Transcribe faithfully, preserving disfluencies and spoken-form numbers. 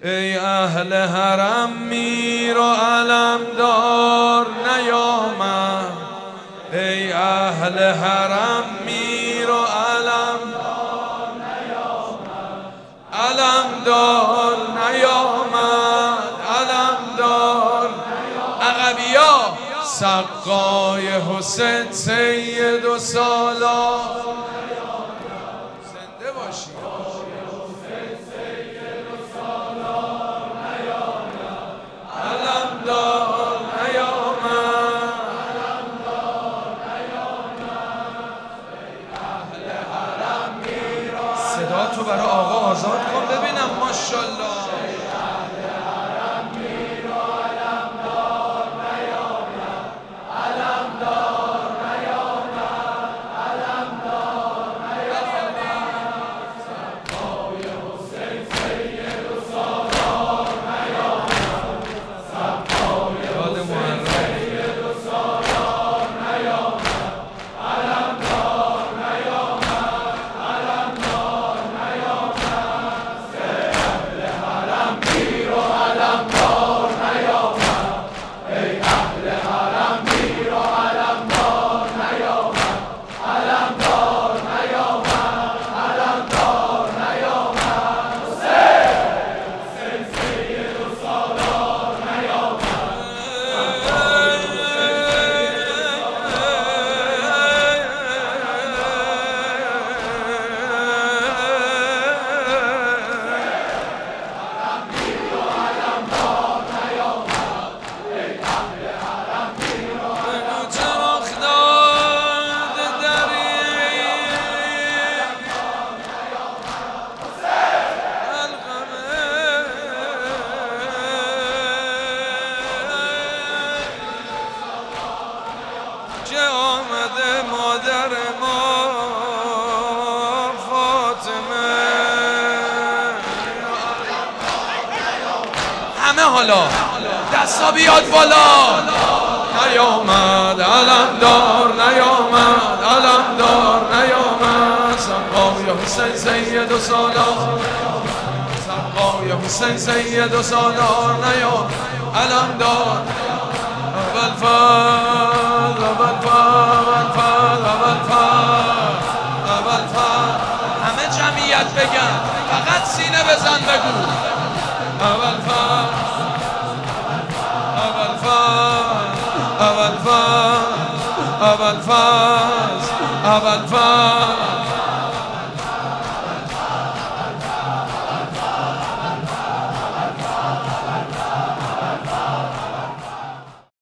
ای اهل حرم میر و علمدار نیامد، ای اهل حرم میر و علمدار نیامد، علمدار نیامد، علمدار عقبیا سقای حسین سید و سالار زنده باشی. صدا تو برای آقا آزاد کن ببینم. ماشاءالله. آمده مادر ما فاطمه، همه حالا دستا بیاد بالا. نیامد علمدار، نیامد علمدار، نیامد سقای حسین سید و سالار، سقای حسین سید و سالار نیامد علمدار. اول فال اول فال اول فال اول فال اول فال همه جمعیت بگن، فقط سینه بزن بگو اول فال اول فال اول فال اول فال اول فال